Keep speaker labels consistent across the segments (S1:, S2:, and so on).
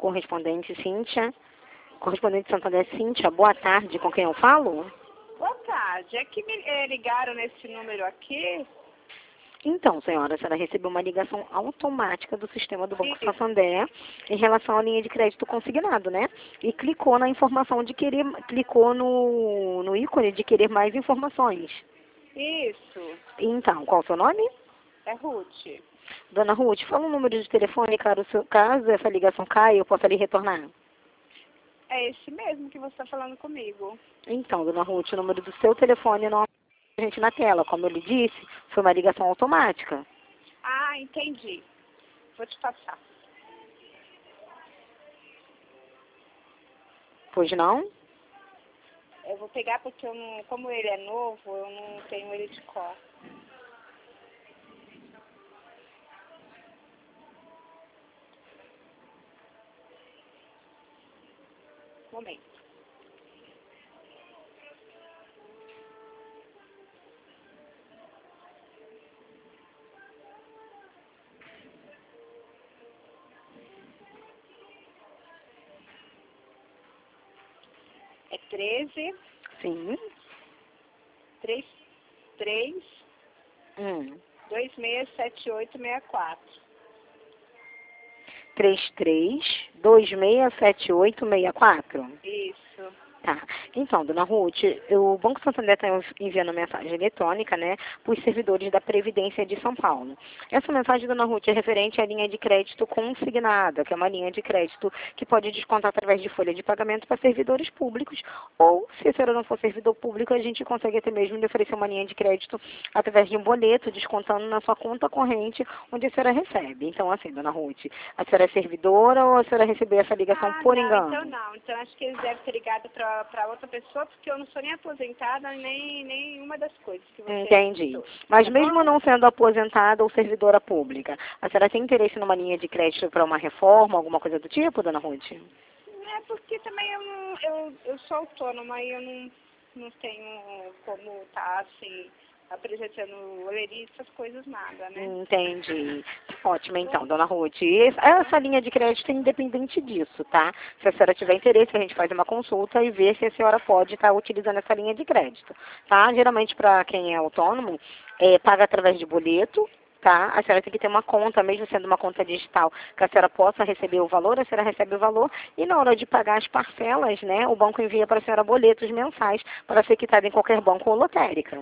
S1: correspondente Cíntia. Correspondente Santander Cíntia, boa tarde, com quem eu falo?
S2: Boa tarde, é que me ligaram nesse número aqui.
S1: Então, senhora, a senhora recebeu uma ligação automática do sistema do Banco
S2: Sim.
S1: Santander em relação à linha de crédito consignado, né? E clicou na informação de querer, clicou no ícone de querer mais informações.
S2: Isso,
S1: Então, qual o seu nome?
S2: é Ruth.
S1: Dona Ruth, fala um número de telefone, caso essa ligação caia, eu possa lhe retornar.
S2: É esse mesmo que você está falando comigo.
S1: Então, Dona Ruth, o número do seu telefone não aparece gente na tela. Como eu lhe disse, foi uma ligação automática.
S2: Ah, entendi. Vou te passar.
S1: Pois não?
S2: Eu vou pegar porque eu não, como ele é novo, eu não tenho ele de cor. Momento. É 13
S1: Sim.
S2: 33 267864.
S1: 33267864.
S2: Isso.
S1: Tá. Então, Dona Ruth, o Banco Santander está enviando mensagem eletrônica, né, para os servidores da Previdência de São Paulo. Essa mensagem, Dona Ruth, é referente à linha de crédito consignada, que é uma linha de crédito que pode descontar através de folha de pagamento para servidores públicos, ou, se a senhora não for servidor público, a gente consegue até mesmo lhe oferecer uma linha de crédito através de um boleto, descontando na sua conta corrente, onde a senhora recebe. Então, assim, Dona Ruth, a senhora é servidora ou a senhora recebeu essa ligação por engano?
S2: Então não. Então acho que eles devem ter ligado para outra pessoa, porque eu não sou nem aposentada, nem nenhuma das coisas que você
S1: Entendi.
S2: citou.
S1: Mas
S2: Tá
S1: mesmo
S2: bom?
S1: não sendo aposentada ou servidora pública, a senhora tem interesse numa linha de crédito para uma reforma, alguma coisa do tipo, Dona Ruth?
S2: É porque também eu sou autônoma e eu não tenho como estar assim, apresentando oleria, essas coisas nada, né?
S1: Entendi. Ótimo, então, Dona Ruth. Essa linha de crédito é independente disso, tá? Se a senhora tiver interesse, a gente faz uma consulta e vê se a senhora pode estar utilizando essa linha de crédito, tá? Geralmente, para quem é autônomo, paga através de boleto, tá? A senhora tem que ter uma conta, mesmo sendo uma conta digital, que a senhora possa receber o valor, a senhora recebe o valor, e na hora de pagar as parcelas, né, o banco envia para a senhora boletos mensais para ser quitado em qualquer banco ou lotérica.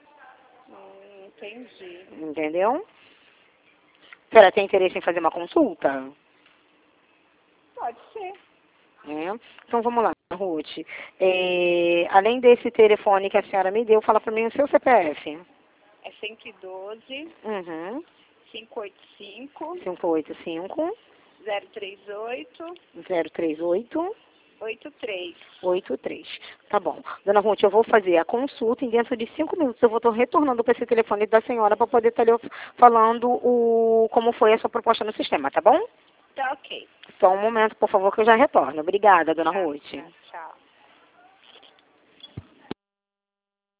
S2: Entendi.
S1: Entendeu? A senhora tem interesse em fazer uma consulta?
S2: Pode ser.
S1: Então vamos lá, Ruth. Além desse telefone que a senhora me deu, fala para mim o seu CPF.
S2: É 112
S1: Uhum.
S2: 585
S1: 585
S2: 038
S1: 038
S2: 83.
S1: 83. Tá bom. Dona Ruth, eu vou fazer a consulta e dentro de 5 minutos eu vou estar retornando para esse telefone da senhora para poder estar lhe falando como foi a sua proposta no sistema, tá bom?
S2: Tá ok.
S1: Só um momento, por favor, que eu já retorno. Obrigada, Dona Ruth.
S2: Tchau.